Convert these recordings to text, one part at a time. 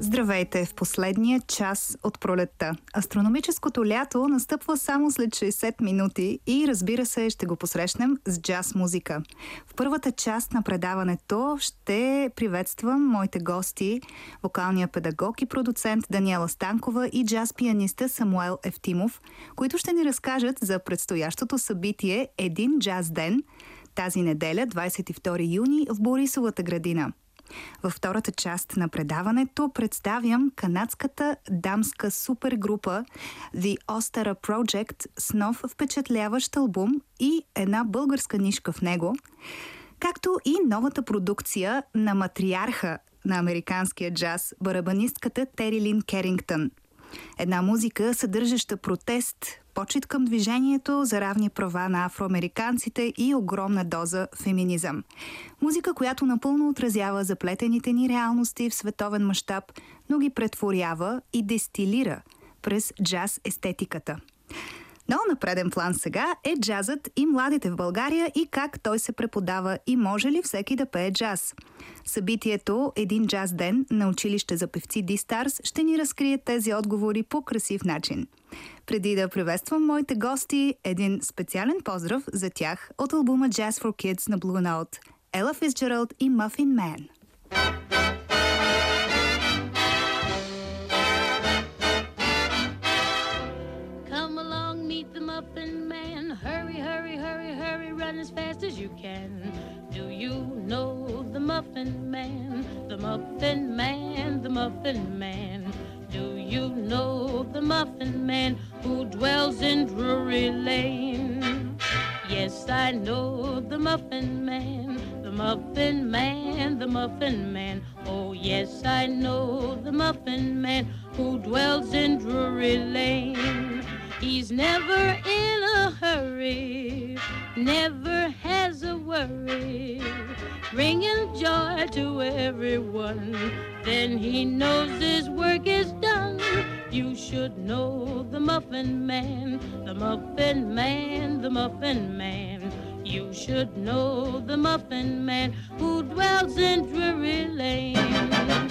Здравейте в последния час от пролетта. Астрономическото лято настъпва само след 60 минути и, разбира се, ще го посрещнем с джаз музика. В първата част на предаването ще приветствам моите гости, вокалния педагог и продуцент Даниела Станкова и джаз-пианиста Самуел Евтимов, които ще ни разкажат за предстоящото събитие «Един джаз ден» тази неделя, 22 юни, в Борисовата градина. Във втората част на предаването представям канадската дамска супергрупа The Ostara Project с нов впечатляващ албум и една българска нишка в него, както и новата продукция на матриарха на американския джаз, барабанистката Тери Лин Керингтън. Една музика, съдържаща протест, почит към движението за равни права на афроамериканците и огромна доза феминизъм. Музика, която напълно отразява заплетените ни реалности в световен мащаб, но ги претворява и дестилира през джаз естетиката. Но на преден план сега е джазът и младите в България и как той се преподава и може ли всеки да пее джаз. Събитието «Един джаз ден» на училище за певци D-Stars ще ни разкрие тези отговори по красив начин. Преди да приветствам моите гости, един специален поздрав за тях от албума Jazz for Kids на Blue Note, Ella Fitzgerald и Muffin Man. Hurry, hurry, hurry, hurry, run as fast as you can. Do you know the Muffin Man? The Muffin Man, the Muffin Man. Do you know the Muffin Man who dwells in Drury Lane? Yes, I know the Muffin Man, the Muffin Man, the Muffin Man. Oh, yes, I know the Muffin Man who dwells in Drury Lane. He's never in a hurry, never has a worry, bringing joy to everyone. Then he knows his work is done. You should know the Muffin Man, the Muffin Man, the Muffin Man. You should know the Muffin Man who dwells in Drury Lane.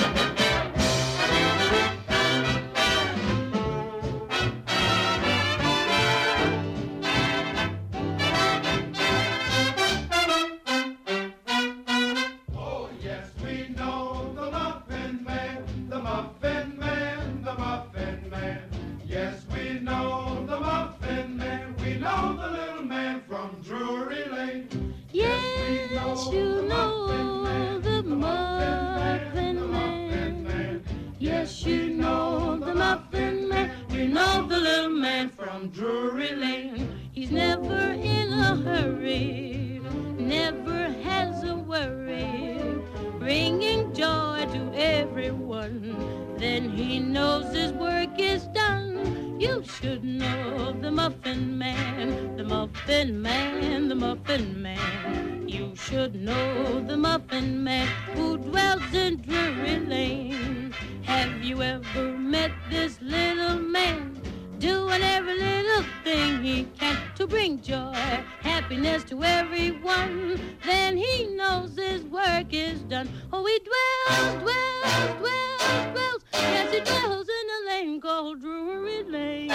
Drury Lane. He's never in a hurry, never has a worry, bringing joy to everyone. Then he knows his work is done. You should know the Muffin Man, the Muffin Man, the Muffin Man. You should know the Muffin Man who dwells in Drury Lane. Have you ever met this little man? Doing every little thing he can to bring joy, happiness to everyone. Then he knows his work is done. Oh, he dwells, dwells, dwells, dwells. Yes, he dwells in a lane called Drury Lane.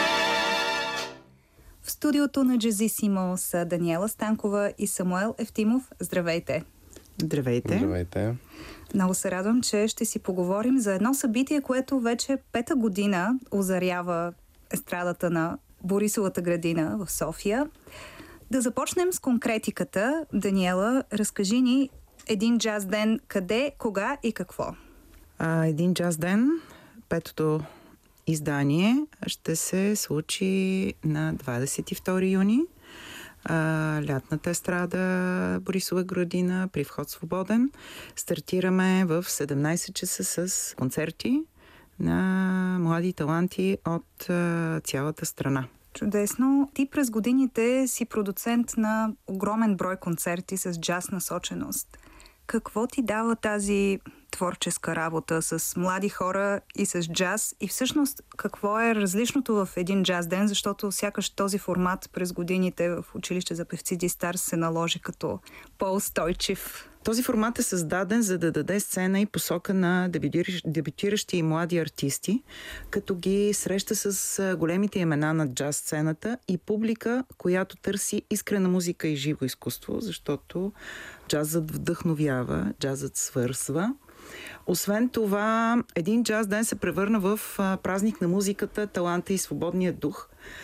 В студиото на Джазисимо са Даниела Станкова и Самуел Евтимов. Здравейте! Здравейте! Здравейте! Много се радвам, че ще си поговорим за едно събитие, което вече 5-та година озарява естрадата на Борисовата градина в София. Да започнем с конкретиката. Даниела, разкажи ни един джаз ден къде, кога и какво? Един джаз ден, 5-то издание, ще се случи на 22 юни. Лятната естрада Борисова градина при вход свободен. Стартираме в 17 часа с концерти на млади таланти от цялата страна. Чудесно. Ти през годините си продуцент на огромен брой концерти с джаз насоченост. Какво ти дава тази творческа работа с млади хора и с джаз? И всъщност какво е различното в един джаз ден? Защото сякаш този формат през годините в училище за певци D-Stars се наложи като по-устойчив. Този формат е създаден, за да даде сцена и посока на дебютиращи и млади артисти, като ги среща с големите имена на джаз сцената и публика, която търси искрена музика и живо изкуство, защото джазът вдъхновява, джазът свързва. Освен това, един джаз ден се превърна в празник на музиката, таланта и свободния дух.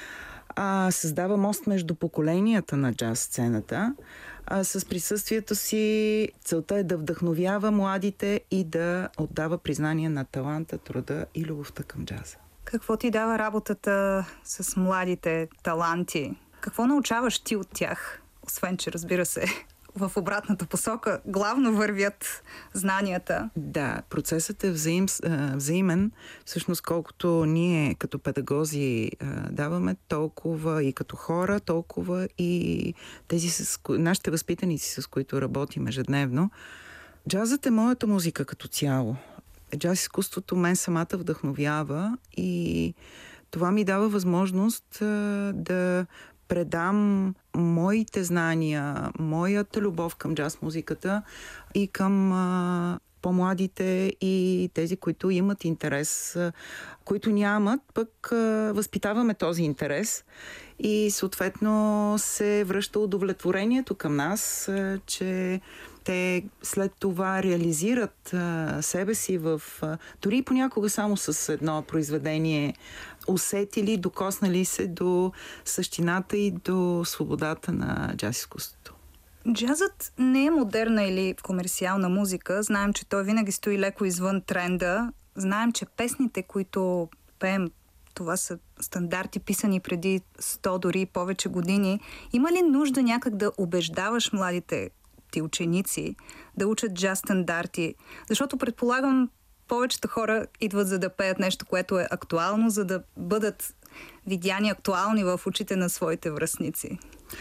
Създава мост между поколенията на джаз сцената. С присъствието си целта е да вдъхновява младите и да отдава признание на таланта, труда и любовта към джаза. Какво ти дава работата с младите таланти? Какво научаваш ти от тях? Освен, че разбира се, в обратната посока главно вървят знанията. Да, процесът е взаимен. Всъщност, колкото ние като педагози даваме, толкова и като хора, толкова и нашите възпитаници, с които работим ежедневно. Джазът е моята музика като цяло. Джаз изкуството мен самата вдъхновява и това ми дава възможност да предам моите знания, моята любов към джаз музиката и към по-младите и тези, които имат интерес, които нямат, пък възпитаваме този интерес и съответно се връща удовлетворението към нас, че те след това реализират себе си дори понякога само с едно произведение, усетили, докоснали се до същината и до свободата на джаз изкуството. Джазът не е модерна или комерциална музика. Знаем, че той винаги стои леко извън тренда. Знаем, че песните, които пеем, това са стандарти, писани преди 100 дори и повече години. Има ли нужда някак да убеждаваш младите ти ученици да учат джаз стандарти? Защото предполагам, повечето хора идват за да пеят нещо, което е актуално, за да бъдат видяни актуални в очите на своите връстници.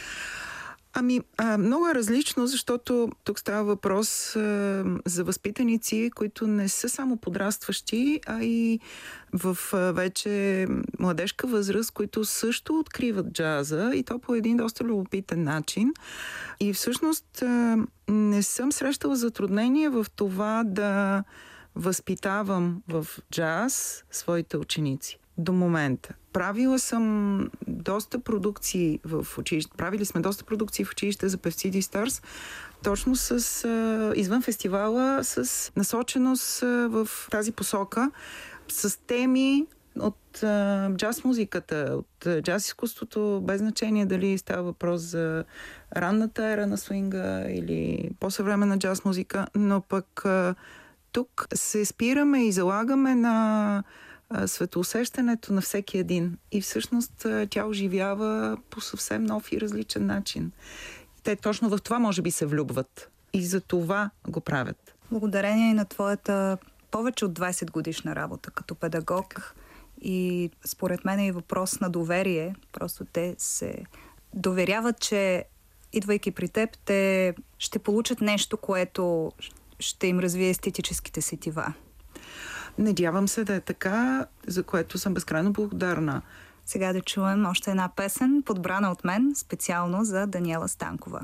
Много е различно, защото тук става въпрос за възпитаници, които не са само подрастващи, а и в вече младежка възраст, които също откриват джаза и то по един доста любопитен начин. И всъщност не съм срещала затруднение в това да възпитавам в джаз своите ученици до момента. Правили сме доста продукции в училище за певци и Stars, точно извън фестивала, с насоченост в тази посока, с теми от джаз музиката, от джаз изкуството, без значение дали става въпрос за ранната ера на свинга или по-съвременна джаз музика, но пък тук се спираме и залагаме на светоусещането на всеки един. И всъщност тя оживява по съвсем нов и различен начин. Те точно в това може би се влюбват. И за това го правят. Благодарение на твоята повече от 20 годишна работа като педагог така. И според мен е и въпрос на доверие. Просто те се доверяват, че идвайки при теб, те ще получат нещо, което ще им развие естетическите сетива. Надявам се да е така, за което съм безкрайно благодарна. Сега да чуем още една песен, подбрана от мен специално за Даниела Станкова.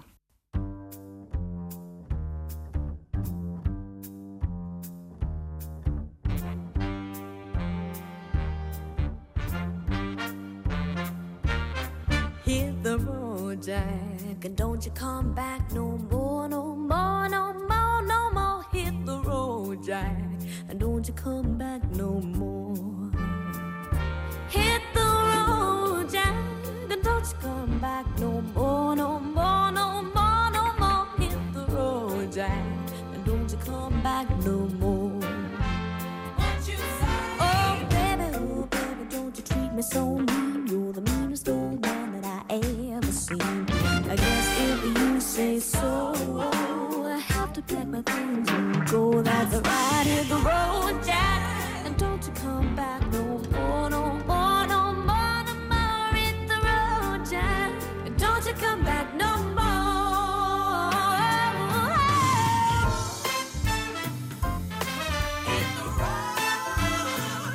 Hit the road, Jack, and don't you come back no more, no more, no more, no more. Hit the road, Jack, and don't you come back no more. Hit the road, Jack, and don't you come back no more, no more, no more, no more. Hit the road, Jack, and don't you come back no more. What you say? Oh baby, don't you treat me so mean. You're the meanest old man that I ever seen. I guess if you say so, I have to pack my things and go. That's right, hit the road, Jack, and don't you come back no more, no more, no more, no more. Hit the road, Jack, and don't you come back no more. Hit the road.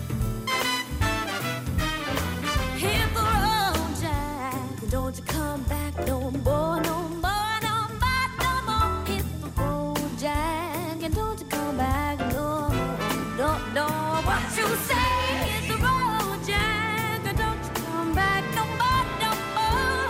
Hit the road, Jack, and don't you come back no more, no more, no more, no more. Hit the road, Jack, and don't you come back no more, no, no. What you say? Hit the road, Jack, and don't you come back no more, no more.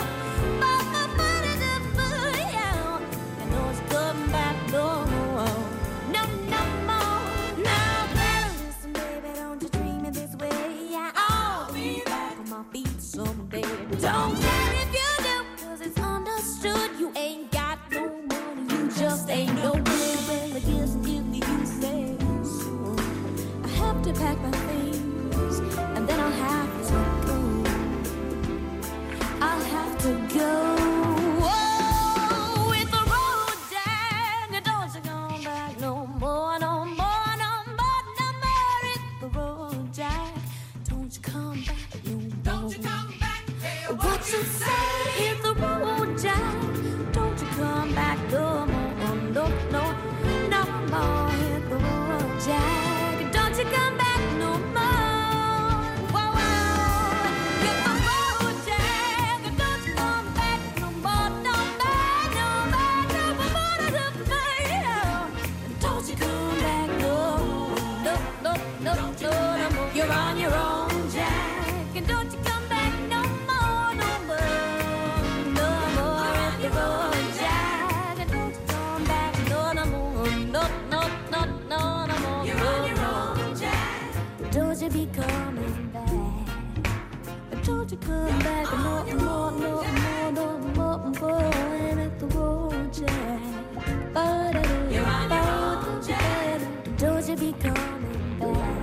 And don't you come back no more, no, no more. Now, better listen, baby, don't you treat me this way. I'll be back on my feet someday. Don't care if you do, 'cause it's understood you ain't got no money, you just ain't no good. Well, I guess if you say so, I have to pack my things, and then I'll have to go. I'll have to go. Oh, with the road, Jack, don't you come back no more, no more, no more, no more. Hit the road, Jack, don't you come back no more. Don't you come back. What you say? Hit the road, Jack, don't you come back no more, no, no, no more. Hit the road, Jack, don't you come back no more. Whoa, whoa. Hit the road, Jack, don't you come back no more, no more, no more, no more, no more. Don't you come back no more, no, no, no, no, no more. You're on your own, Jack, and don't you come back no more, no more, no more. Hit the road, Jack, and don't you come back no, no more, no, no, no, no, no more. You're on your own, Jack. Don't you be coming back? Don't you come back no more, no more, no more, boy. Hit the road, Jack. You're on your own, Jack. Don't you be coming back?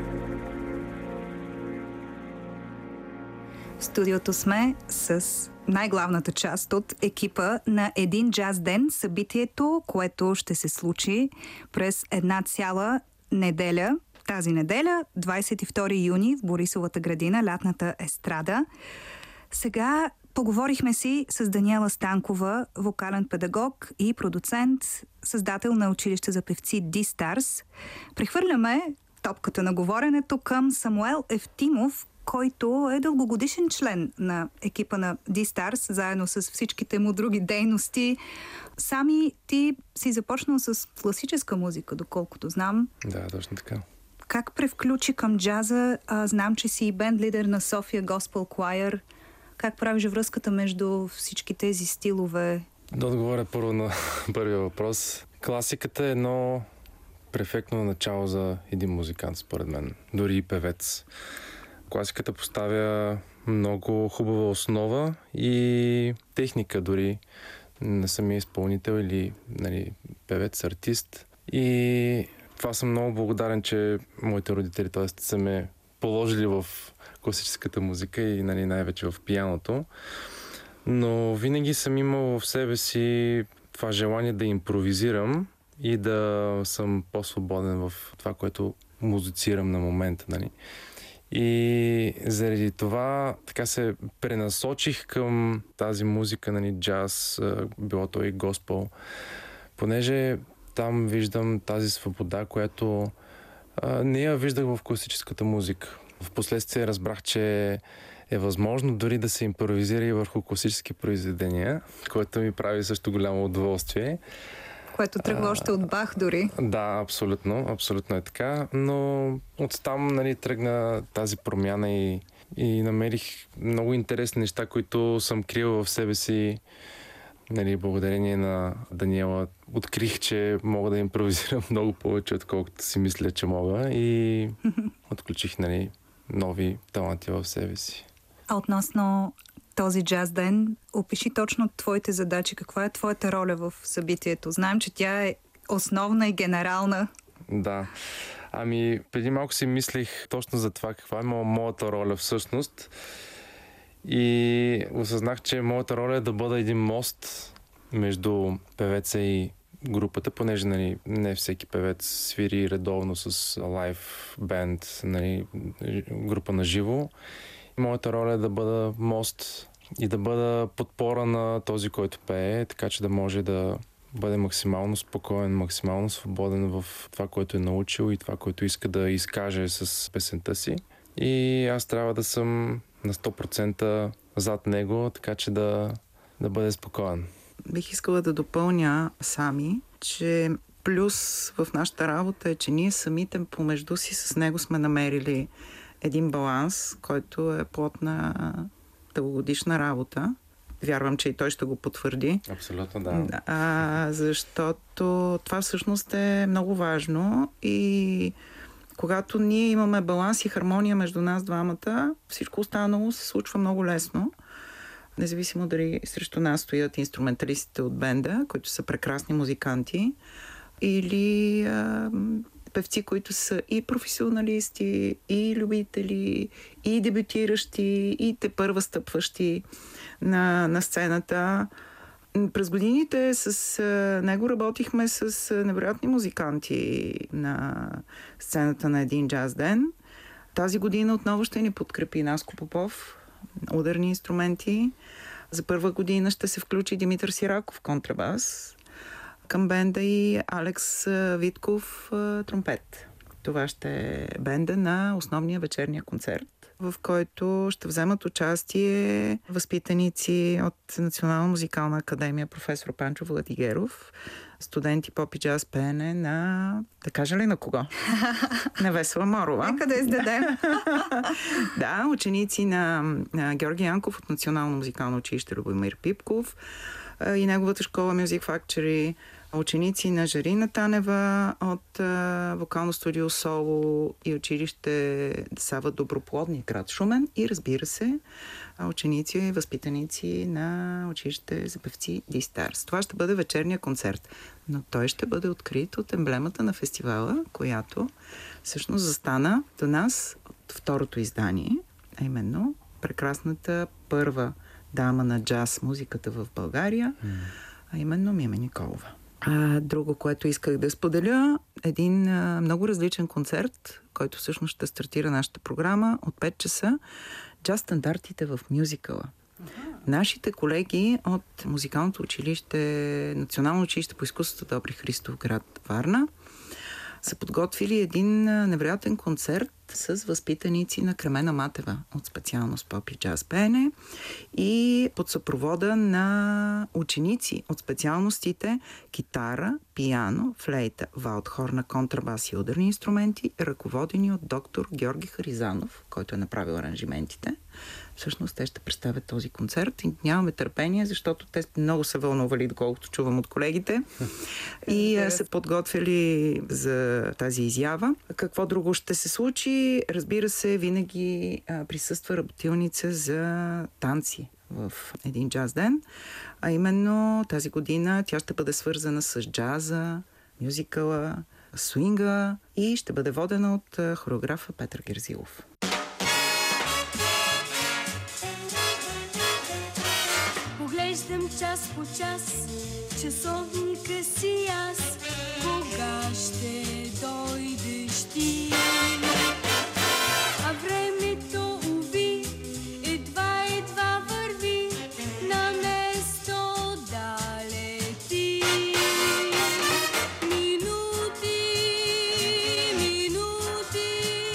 В студиото сме с най-главната част от екипа на един джаз ден, събитието, което ще се случи през една цяла неделя. Тази неделя, 22 юни, в Борисовата градина, лятната естрада. Сега поговорихме си с Даниела Станкова, вокален педагог и продуцент, създател на училище за певци D-Stars. Прехвърляме топката на говоренето към Самуел Евтимов, който е дългогодишен член на екипа на D-Stars, заедно с всичките му други дейности. Сами ти си започнал с класическа музика, доколкото знам. Да, точно така. Как превключи към джаза? Знам, че си бенд лидер на София Gospel Choir. Как правиш връзката между всички тези стилове? Да отговоря първо на първия въпрос. Класиката е едно перфектно начало за един музикант, според мен. Дори и певец. Класиката поставя много хубава основа и техника дори на самия изпълнител или певец, артист. И това съм много благодарен, че моите родители, т.е. са ме положили в класическата музика и най-вече в пианото. Но винаги съм имал в себе си това желание да импровизирам и да съм по-свободен в това, което музицирам на момента. И заради това така се пренасочих към тази музика, джаз, било то и госпел, понеже там виждам тази свобода, която не я виждах в класическата музика. Впоследствие разбрах, че е възможно дори да се импровизира и върху класически произведения, което ми прави също голямо удоволствие. Което тръгва още от Бах дори. Да, абсолютно е така, но оттам тръгна тази промяна и намерих много интересни неща, които съм крил в себе си. Благодарение на Даниела открих, че мога да импровизирам много повече, отколкото си мисля, че мога, и отключих нови таланти в себе си. А относно този джаз ден, опиши точно твоите задачи. Каква е твоята роля в събитието? Знаем, че тя е основна и генерална. Да. Преди малко си мислих точно за това, каква е моята роля всъщност. И осъзнах, че моята роля е да бъда един мост между певеца и групата, понеже не всеки певец свири редовно с лайв бенд, група на живо. Моята роля е да бъда мост и да бъда подпора на този, който пее, така че да може да бъде максимално спокоен, максимално свободен в това, което е научил и това, което иска да изкаже с песента си. И аз трябва да съм на 100% зад него, така че да да бъде спокоен. Бих искала да допълня сами, че плюс в нашата работа е, че ние самите помежду си с него сме намерили един баланс, който е плод на дългогодишна работа. Вярвам, че и той ще го потвърди. Абсолютно, да. Защото това всъщност е много важно и когато ние имаме баланс и хармония между нас двамата, всичко останало се случва много лесно. Независимо дали срещу нас стоят инструменталистите от бенда, които са прекрасни музиканти, или певци, които са и професионалисти, и любители, и дебютиращи, и тепърва стъпващи на сцената. През годините с него работихме с невероятни музиканти на сцената на един джаз ден. Тази година отново ще ни подкрепи Наско Попов, ударни инструменти. За първа година ще се включи Димитър Сираков, контрабас към бенда, и Алекс Витков, тромпет. Това ще е бенда на основния вечерния концерт, в който ще вземат участие възпитаници от Национална музикална академия, професор Панчо Владигеров, студенти поп и джаз пеене на... Да кажа ли на кого? На Весела Морова. Нека да издадем. Да, ученици на Георги Янков от Национално музикално училище Любомир Пипков и неговата школа Music Factory, ученици на Жарина Танева от вокално студио Соло и училище Сава Доброплодни, град Шумен, и разбира се, ученици и възпитаници на училище за певци D-Stars. Това ще бъде вечерния концерт, но той ще бъде открит от емблемата на фестивала, която всъщност застана до нас от второто издание, а именно прекрасната първа дама на джаз музиката в България, а именно Мими Николова. Друго, което исках да споделя, един много различен концерт, който всъщност ще стартира нашата програма от 5 часа. Джаз стандартите в мюзикъла. Нашите колеги от музикалното училище, Национално училище по изкуството Добри Христов, град Варна, са подготвили един невероятен концерт с възпитаници на Кремена Матева от специалност поп и джаз пеене и под съпровода на ученици от специалностите китара, пиано, флейта, валдхорна, контрабас и ударни инструменти, ръководени от доктор Георги Харизанов, който е направил аранжиментите. Всъщност те ще представят този концерт и нямаме търпение, защото те много се вълнували, доколкото чувам от колегите, и се подготвили за тази изява. Какво друго ще се случи? Разбира се, винаги присъства работилница за танци в един джаз ден, а именно тази година тя ще бъде свързана с джаза, мюзикъла, свинга и ще бъде водена от хореографа Петър Герзилов. Поглеждам час по час часовника си аз, кога ще дойдеш ти. А времето, уви, едва върви на место да лети. Минути, минути,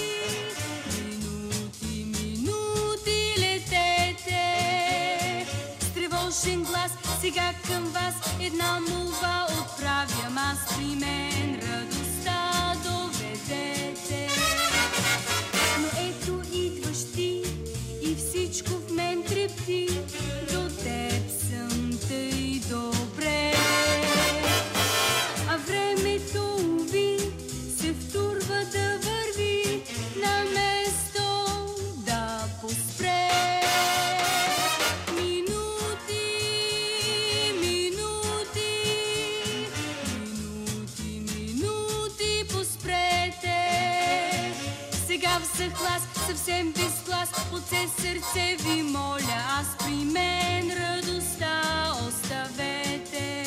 минути, минути летете. С тревожен глас сега към вас една молба отправям аз, при мен радостта доведете. Но ето идваш ти и всичко в мен трепти, до теб съм тъй добре. А времето, уви, се втурва да върви на место да поспре. Минути, минути, минути, минути поспрете. Сега в съхлас, съвсем без глас, от все сърце ви моля, аз при мен радостта оставете.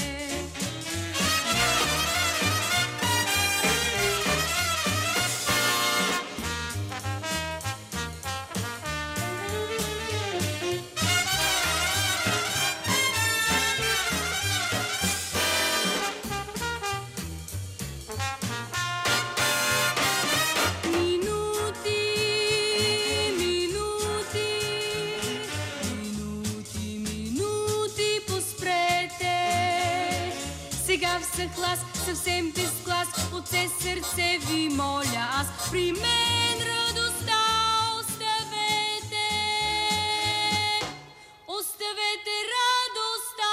Минути, минути, здрав съхлас, съвсем без глас, от все сърце ви моля аз. При мен радостта оставете, оставете радостта.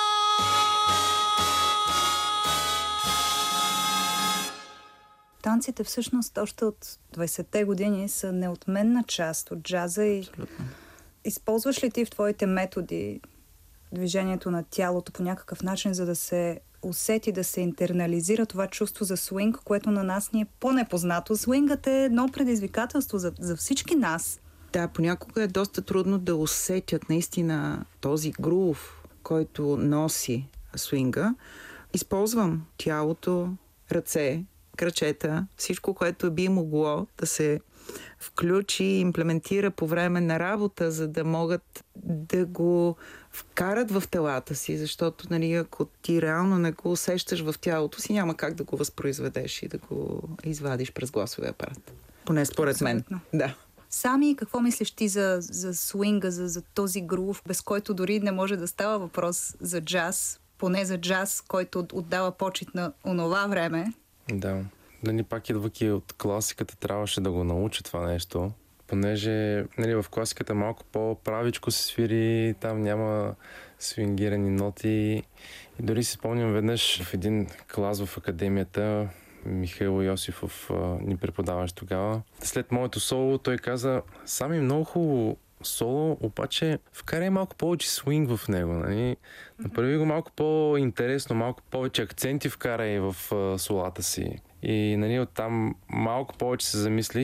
Танците всъщност още от 20-те години са неотменна част от джаза и Абсолютно. използваш ли ти в твоите методи движението на тялото по някакъв начин, за да се усети, да се интернализира това чувство за свинг, което на нас ни е по-непознато? Свингът е едно предизвикателство за всички нас. Да, понякога е доста трудно да усетят наистина този грув, който носи свинга. Използвам тялото, ръце, крачета, всичко, което би могло да се включи и имплементира по време на работа, за да могат да го вкарат в телата си, защото, нали, ако ти реално не го усещаш в тялото си, няма как да го възпроизведеш и да го извадиш през гласовия апарат. Поне според мен. Абсолютно. Да. Сами, какво мислиш ти за свинга, за този грув, без който дори не може да става въпрос за джаз, поне за джаз, който отдава почит на онова време? Да. Нали, пак идвайки от класиката, трябваше да го науча това нещо, понеже, нали, в класиката малко по-правичко се свири, там няма свингирани ноти. И дори си спомням веднъж в един клас в академията, Михаил Йосифов ни преподаваше тогава. След моето соло той каза: Сами, много хубаво соло, обаче вкарай малко повече свинг в него. Нали? Направи го малко по-интересно, малко повече акценти вкарай в солата си. И, нали, оттам малко повече се замислих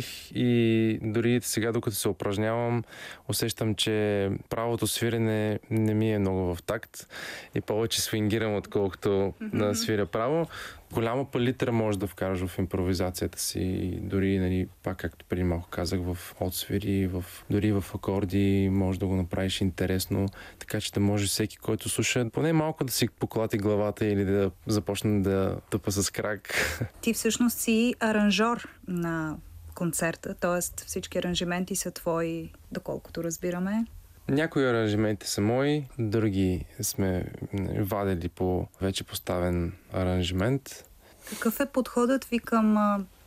и дори сега, докато се упражнявам, усещам, че правото свирене не ми е много в такт и повече свингирам, отколкото да свиря право. Голяма палитра можеш да вкараш в импровизацията си. Дори, нали, пак както преди малко казах, в отсвири, дори в акорди можеш да го направиш интересно, така че да може всеки, който слуша, поне малко да си поклати главата или да започне да тъпа с крак. Ти всъщност си аранжор на концерта, т.е. всички аранжименти са твои, доколкото разбираме. Някои аранжименти са мои, други сме вадили по вече поставен аранжимент. Какъв е подходът ви към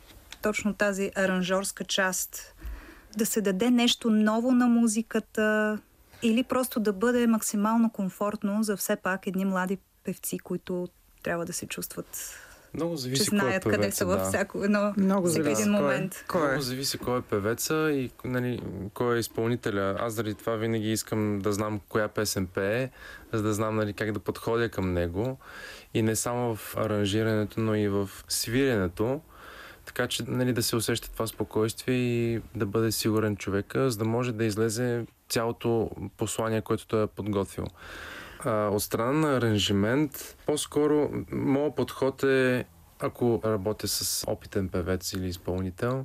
точно тази аранжорска част? Да се даде нещо ново на музиката или просто да бъде максимално комфортно за все пак едни млади певци, които трябва да се чувстват, Много зависи че знаят кой е певеца, къде са във всяко едно, всеки един момент. Много зависи кой е певеца и, нали, кой е изпълнителя. Аз заради това винаги искам да знам коя песен пее, за да знам, нали, как да подходя към него. И не само в аранжирането, но и в свиренето. Така че, нали, да се усеща това спокойствие и да бъде сигурен човека, за да може да излезе цялото послание, което той е подготвил. От страна на аранжимент, по-скоро моят подход е, ако работя с опитен певец или изпълнител,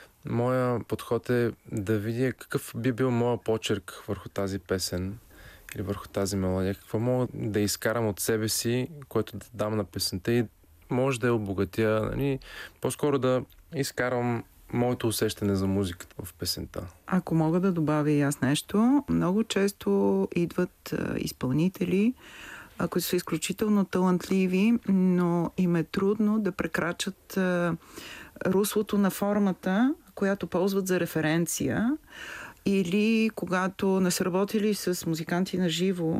моя подход е да видя какъв би бил моя почерк върху тази песен или върху тази мелодия, какво мога да изкарам от себе си, което да дам на песента и може да я обогатя, нали, по-скоро да изкарам моето усещане за музиката в песента. Ако мога да добавя и аз нещо, много често идват изпълнители, които са изключително талантливи, но им е трудно да прекрачат руслото на формата, която ползват за референция, или когато не са работили с музиканти на живо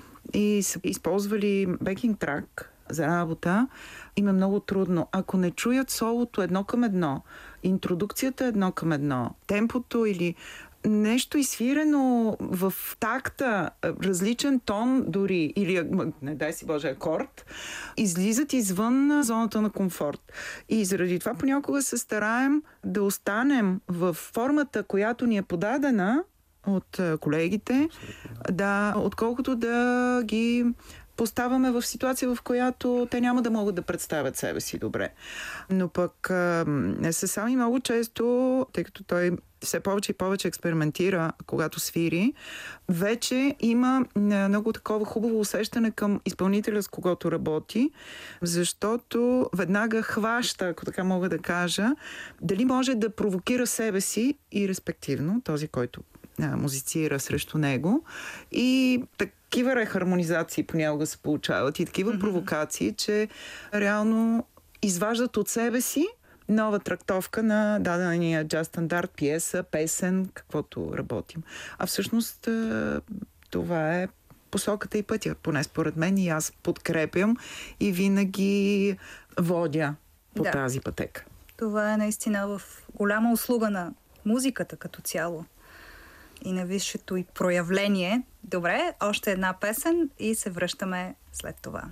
и са използвали бекинг трак за работа, им е много трудно. Ако не чуят солото едно към едно, интродукцията едно към едно, темпото или нещо изсвирено в такта, различен тон дори, или, не дай си Боже, акорд, излизат извън зоната на комфорт. И заради това понякога се стараем да останем в формата, която ни е подадена от колегите, да, отколкото да ги поставяме в ситуация, в която те няма да могат да представят себе си добре. Но пък Сасами много често, тъй като той все повече и повече експериментира, когато свири, вече има много такова хубаво усещане към изпълнителя, с когото работи, защото веднага хваща, ако така мога да кажа, дали може да провокира себе си и респективно този, който музицира срещу него. И такива рехармонизации понякога се получават и такива провокации, че реално изваждат от себе си нова трактовка на дадения джаз стандарт, пиеса, песен, каквото работим. А всъщност това е посоката и пътя, поне според мен, и аз подкрепям и винаги водя по тази пътека. Това е наистина в голяма услуга на музиката като цяло и на висшето и проявление. Добре, още една песен и се връщаме след това.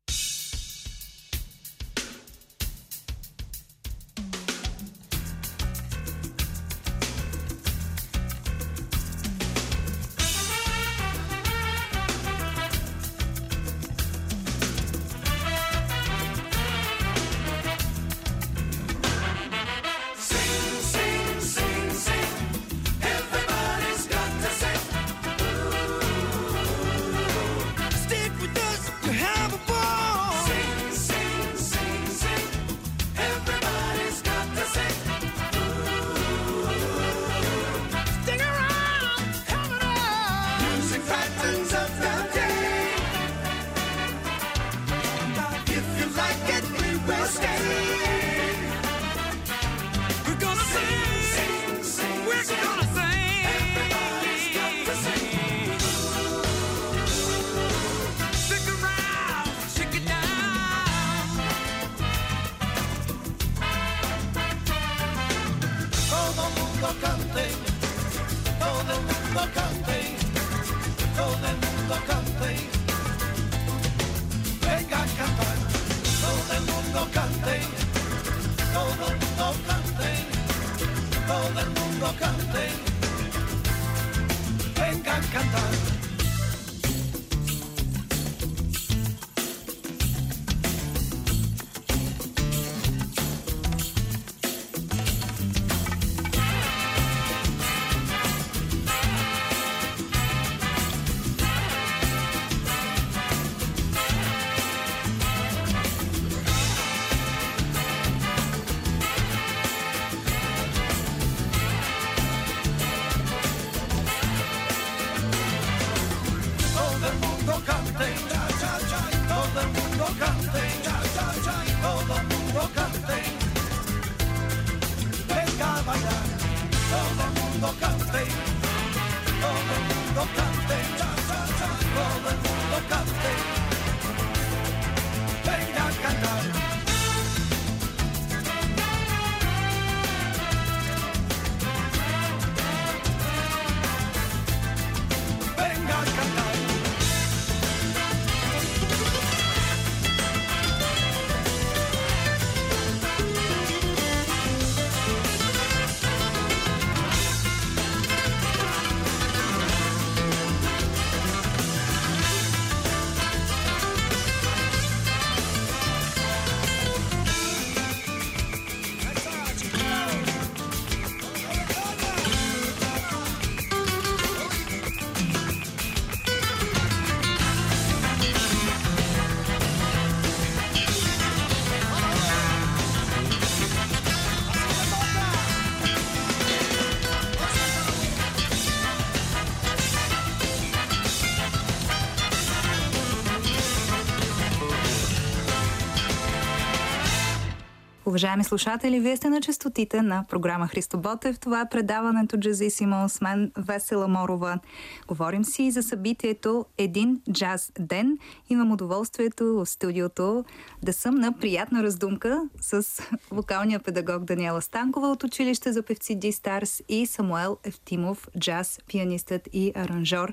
Уважаеми слушатели, вие сте на честотите на програма Христо Ботев. Това е предаването Джазисимо с мен Весела Морова. Говорим си за събитието Един джаз ден. Имам удоволствието в студиото да съм на приятна раздумка с вокалния педагог Даниела Станкова от училище за певци D-Stars и Самуел Евтимов, джаз пианистът и аранжор.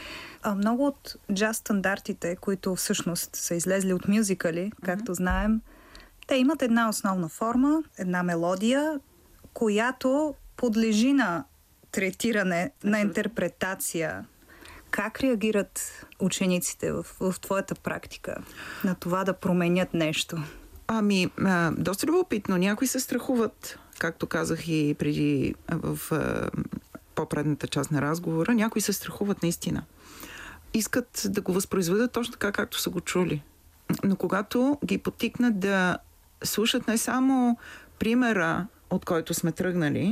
Много от джаз стандартите, които всъщност са излезли от мюзикали, както знаем, те имат една основна форма, една мелодия, която подлежи на третиране, на интерпретация. Как реагират учениците в твоята практика на това да променят нещо? Доста любопитно. Някои се страхуват, както казах и преди в по-предната част на разговора, някои се страхуват наистина. Искат да го възпроизведат точно така, както са го чули. Но когато ги потикнат да слушат не само примера, от който сме тръгнали,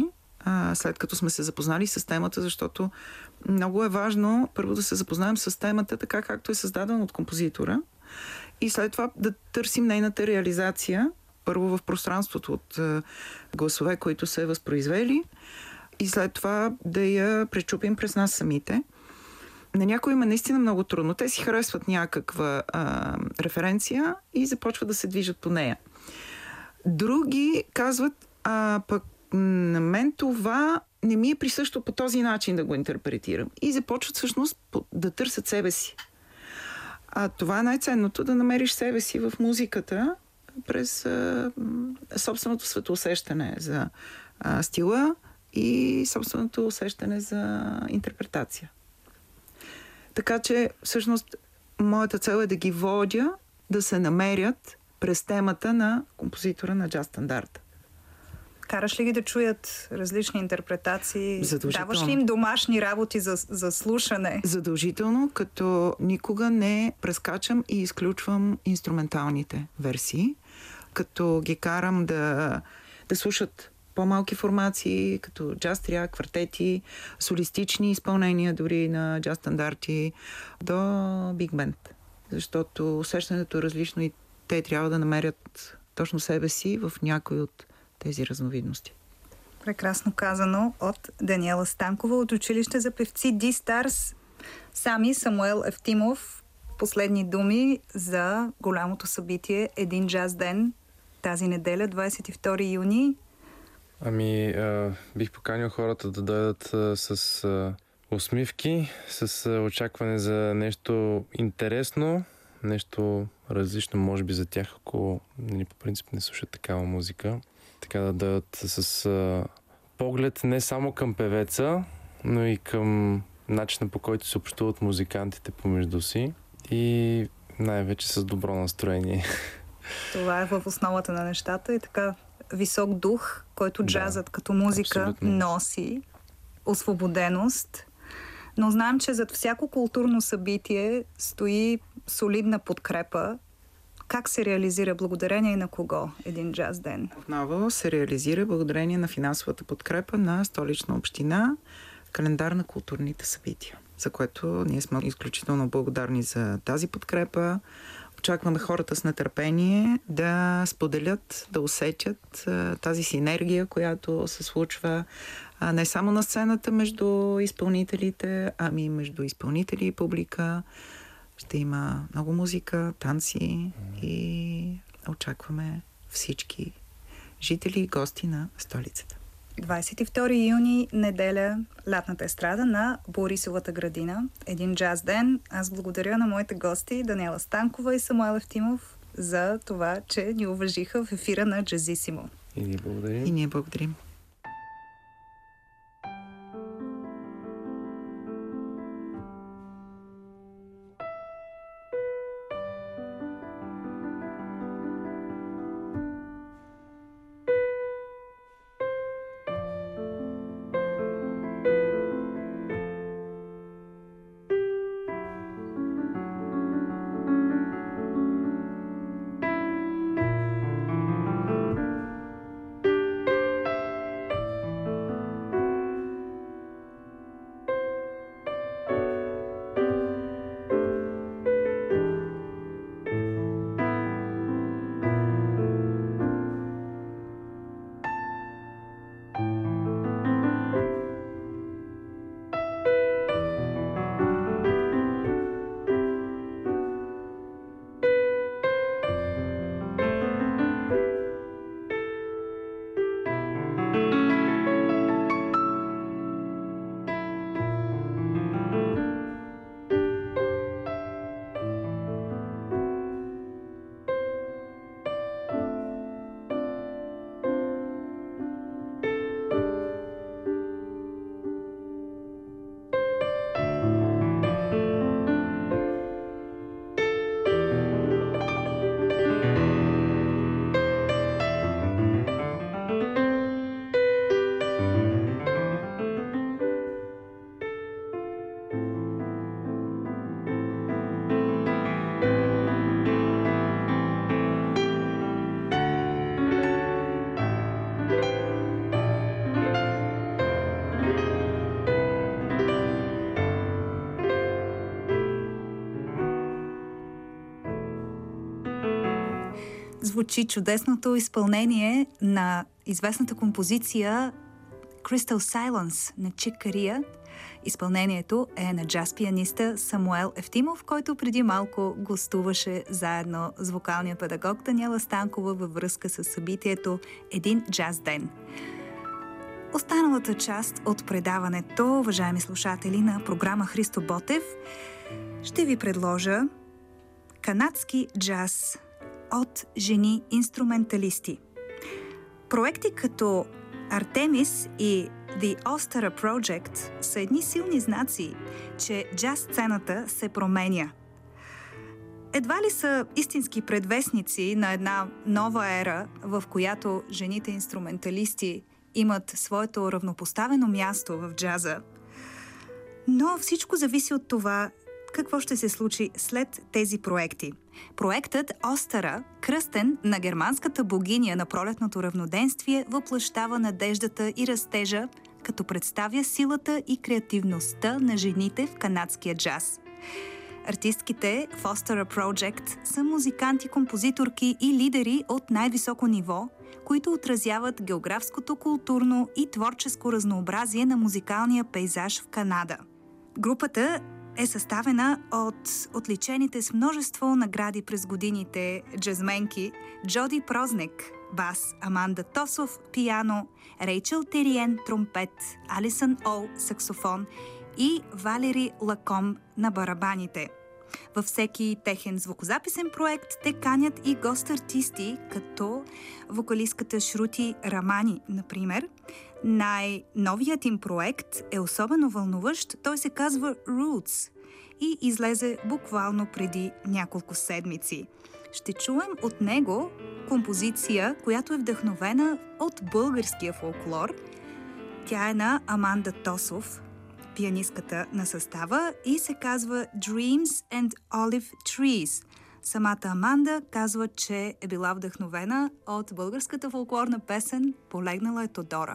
след като сме се запознали с темата, защото много е важно първо да се запознаем с темата, така както е създадена от композитора, и след това да търсим нейната реализация, първо в пространството от гласове, които са възпроизвели, и след това да я пречупим през нас самите. На някой има наистина много трудно. Те си харесват някаква референция и започват да се движат по нея. Други казват, пък на мен това не ми е присъщо по този начин да го интерпретирам. И започват всъщност да търсят себе си. Това е най-ценното, да намериш себе си в музиката през собственото светоусещане за стила и собственото усещане за интерпретация. Така че, всъщност, моята цел е да ги водя да се намерят през темата на композитора на джаз стандарта. Караш ли ги да чуят различни интерпретации? Задължително. Даваш ли им домашни работи за слушане? Задължително, като никога не прескачам и изключвам инструменталните версии, като ги карам да слушат по-малки формации, като джаз триа, квартети, солистични изпълнения дори на джаз стандарти, до биг бенд. Защото усещането е различно и те трябва да намерят точно себе си в някой от тези разновидности. Прекрасно казано от Даниела Станкова от училище за певци D-Stars. Сами Самуел Евтимов, последни думи за голямото събитие Един джаз ден тази неделя, 22 юни. Бих поканил хората да дойдат с усмивки, с очакване за нещо интересно, нещо различно, може би за тях, ако по принцип не слушат такава музика. Така да дойдат с поглед не само към певеца, но и към начина, по който се общуват музикантите помежду си и най-вече с добро настроение. Това е в основата на нещата и така висок дух, който джазът като музика абсолютно носи, освободеност. Но знам, че зад всяко културно събитие стои солидна подкрепа. Как се реализира, благодарение на кого един джаз ден? Отново се реализира благодарение на финансовата подкрепа на Столична община, календар на културните събития, за което ние сме изключително благодарни за тази подкрепа. Очакваме хората с нетърпение да споделят, да усетят тази синергия, която се случва не само на сцената между изпълнителите, ами между изпълнители и публика. Ще има много музика, танци и очакваме всички жители и гости на столицата. 22 юни, неделя, лятната естрада на Борисовата градина. Един джаз ден. Аз благодаря на моите гости Даниела Станкова и Самуел Евтимов за това, че ни уважиха в ефира на Джазисимо. И ние благодарим. И ние благодарим. Звучи чудесното изпълнение на известната композиция Crystal Silence на Чик Кария. Изпълнението е на джаз пианиста Самуел Евтимов, който преди малко гостуваше заедно с вокалния педагог Даниела Станкова във връзка с събитието Един джаз ден. Останалата част от предаването, уважаеми слушатели на програма Христо Ботев, ще ви предложа канадски джаз от жени-инструменталисти. Проекти като Артемис и The Ostara Project са едни силни знаци, че джаз сцената се променя. Едва ли са истински предвестници на една нова ера, в която жените инструменталисти имат своето равнопоставено място в джаза, но всичко зависи от това какво ще се случи след тези проекти. Проектът Остара, кръстен на германската богиня на пролетното равноденствие, въплъщава надеждата и растежа, като представя силата и креативността на жените в канадския джаз. Артистките в Ostara Project са музиканти, композиторки и лидери от най-високо ниво, които отразяват географското, културно и творческо разнообразие на музикалния пейзаж в Канада. Групата е съставена от отличените с множество награди през годините джазменки Джоди Прозник, бас, Аманда Тосов, пиано, Рейчел Териен, тромпет, Алисън Ол, саксофон и Валери Лаком на барабаните. Във всеки техен звукозаписен проект те канят и гост-артисти, като вокалистката Шрути Рамани, например. Най-новият им проект е особено вълнуващ. Той се казва Roots и излезе буквално преди няколко седмици. Ще чуем от него композиция, която е вдъхновена от българския фолклор. Тя е на Аманда Тосов, пианистката на състава, и се казва Dreams and Olive Trees. Самата Аманда казва, че е била вдъхновена от българската фолклорна песен "Полегнала е Тодора".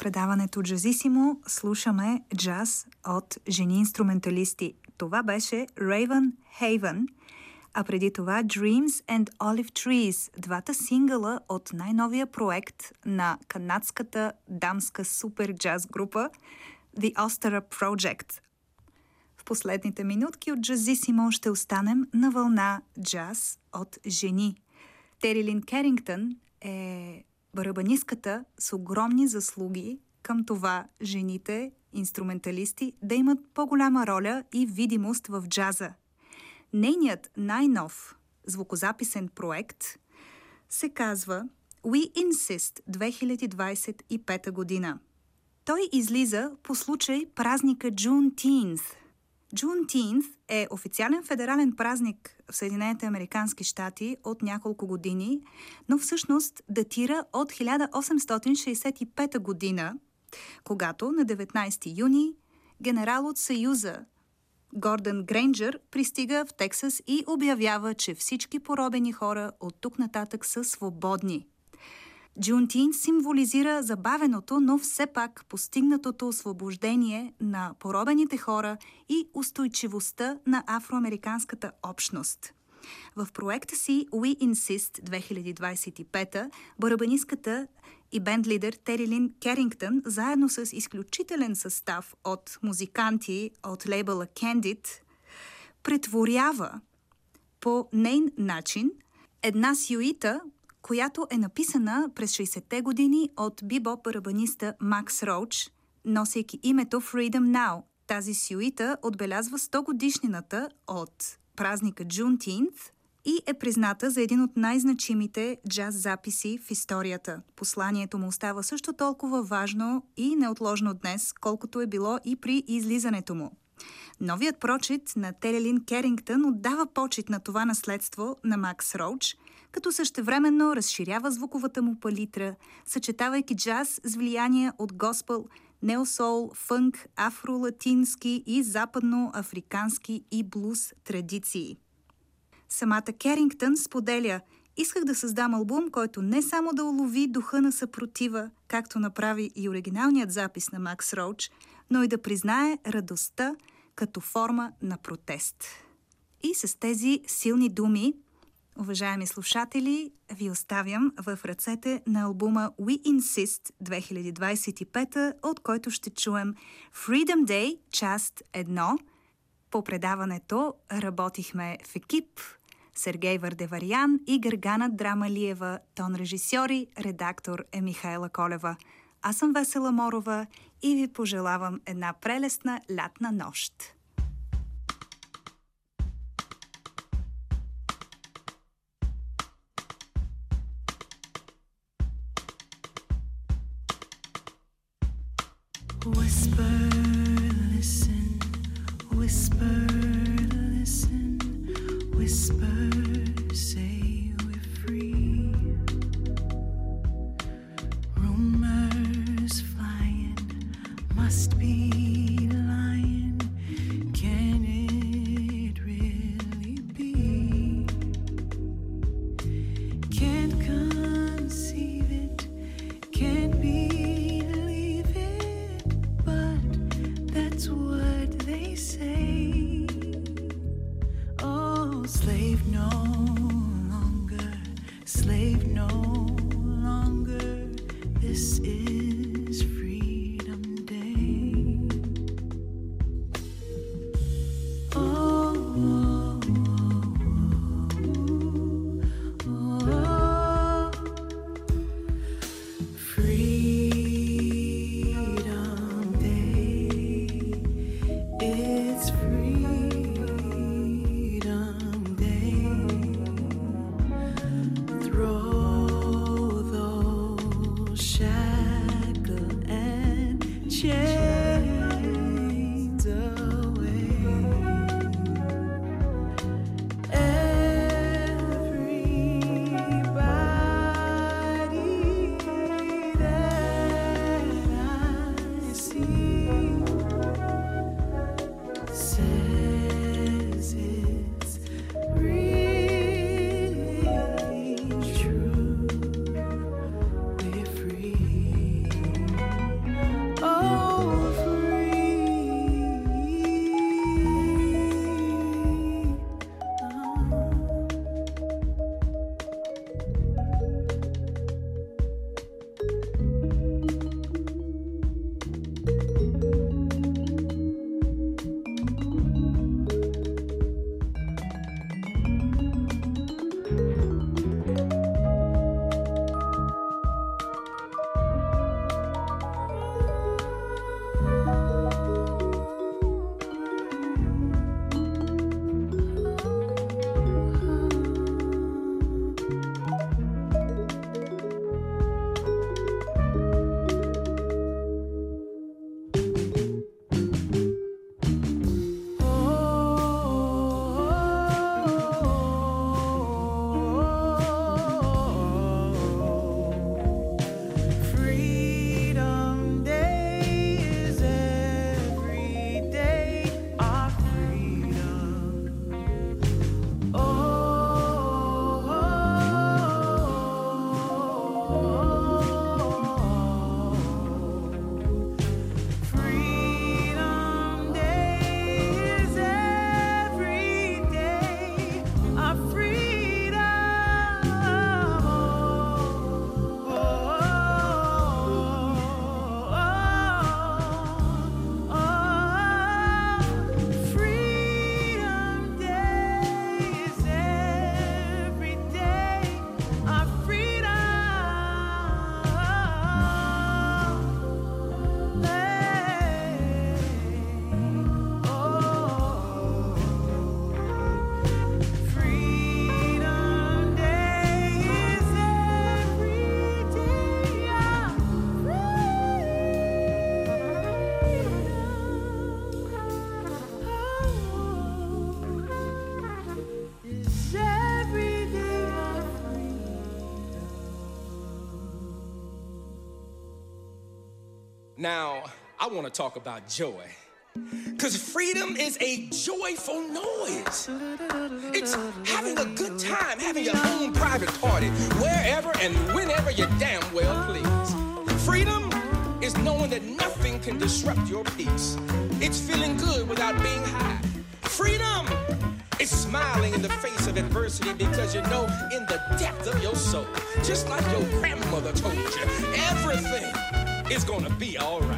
предаването Джазисимо слушаме джаз от жени-инструменталисти. Това беше Raven Haven, а преди това Dreams and Olive Trees, двата сингъла от най-новия проект на канадската дамска супер джаз група The Ostara Project. В последните минутки от Джазисимо ще останем на вълна джаз от жени. Тери Лин Керингтън е барабанистката с огромни заслуги към това жените, инструменталисти, да имат по-голяма роля и видимост в джаза. Нейният най-нов звукозаписен проект се казва We Insist 2025 година. Той излиза по случай празника Juneteenth. Juneteenth е официален федерален празник в Съединените американски щати от няколко години, но всъщност датира от 1865 година, когато на 19 юни генерал от Съюза Гордън Грейнджър пристига в Тексас и обявява, че всички поробени хора от тук нататък са свободни. Juneteenth символизира забавеното, но все пак постигнатото освобождение на поробените хора и устойчивостта на афроамериканската общност. В проекта си We Insist 2025 барабанистката и бенд-лидер Тери Лин Керингтън заедно с изключителен състав от музиканти от лейбъла Candid претворява по нейн начин една сюита, която е написана през 60-те години от бибоп барабаниста Макс Роуч, носейки името Freedom Now. Тази сюита отбелязва 100 годишнината от празника Juneteenth и е призната за един от най-значимите джаз записи в историята. Посланието му остава също толкова важно и неотложно днес, колкото е било и при излизането му. Новият прочит на Тери Лин Керингтън отдава почит на това наследство на Макс Роуч, като същевременно разширява звуковата му палитра, съчетавайки джаз с влияние от госпел, неосол, фънк, афролатински и западноафрикански и блуз традиции. Самата Керингтън споделя: исках да създам албум, който не само да улови духа на съпротива, както направи и оригиналният запис на Макс Роуч, но и да признае радостта като форма на протест. И с тези силни думи, уважаеми слушатели, ви оставям в ръцете на албума We Insist 2025, от който ще чуем Freedom Day, част 1. По предаването работихме в екип Сергей Вардеварян и Гергана Драмалиева, тон режисьори, редактор е Михаела Колева. Аз съм Весела Морова и ви пожелавам една прелестна лятна нощ. Whisper, listen, whisper, listen, whisper, say we're free. Rumors flying, must be lying, can it really be? Can't conceive it, can't believe it, but that's what they say. Oh, slave no longer, slave no longer, this is Freedom Day. Oh, oh, oh, oh, oh. Freedom Day, it's Freedom Day. Throw those shadows Now, I want to talk about joy. Because freedom is a joyful noise. It's having a good time, having your own private party, wherever and whenever you damn well please. Freedom is knowing that nothing can disrupt your peace. It's feeling good without being high. Freedom is smiling in the face of adversity because you know in the depth of your soul, just like your grandmother told you, everything is gonna be all right.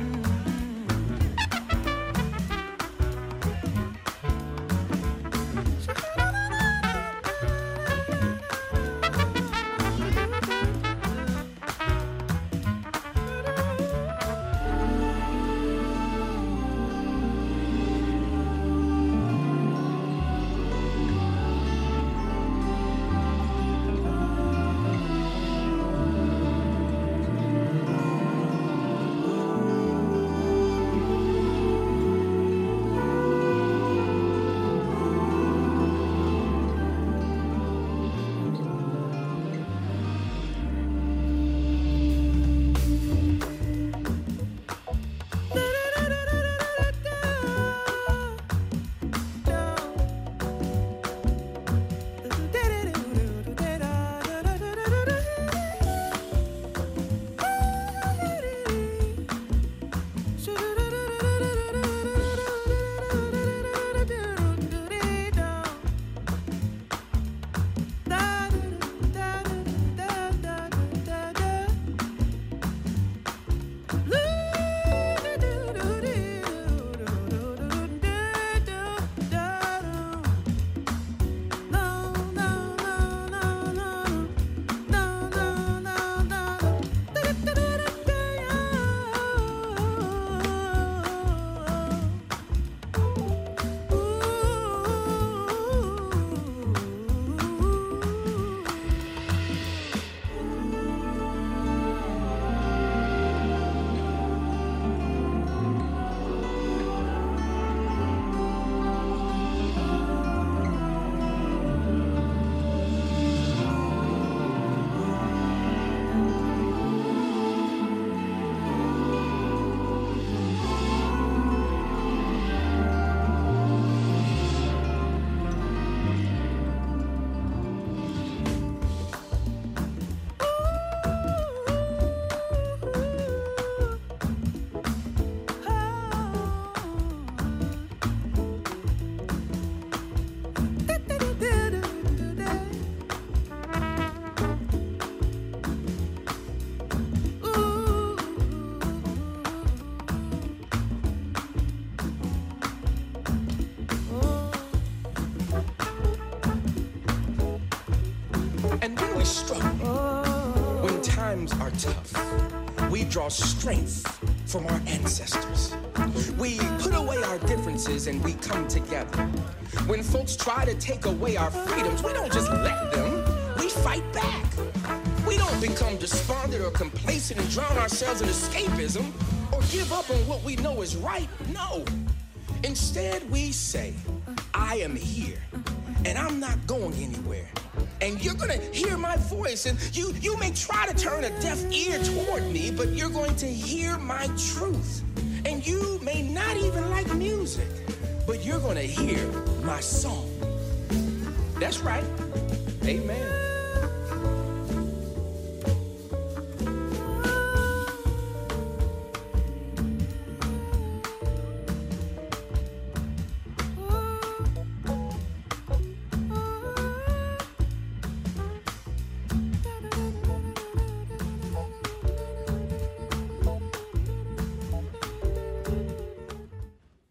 Are tough. We draw strength from our ancestors. We put away our differences and we come together. When folks try to take away our freedoms, we don't just let them, we fight back. We don't become despondent or complacent and drown ourselves in escapism or give up on what we know is right. No. Instead, we say, I am here and I'm not going anywhere. And you're gonna hear my voice, and you may try to turn a deaf ear toward me, but you're going to hear my truth. And you may not even like music, but you're gonna hear my song. That's right. Amen.